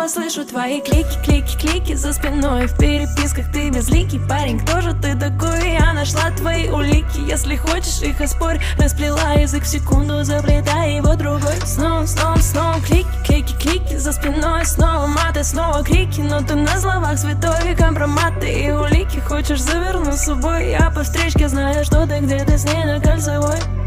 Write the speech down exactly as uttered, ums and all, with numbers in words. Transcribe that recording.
снова слышу твои клики, клики, клики за спиной. В переписках ты безликий парень, кто же ты такой? Я нашла твои улики, если хочешь их оспорь. Расплела язык в секунду, заплетая его другой. Снова, снова, снова клики, клики, клики за спиной. Снова маты, снова крики, но ты на словах святой. Компроматы и улики хочешь завернуть с собой. Я по встречке знаю, что ты где-то с ней на кольцевой.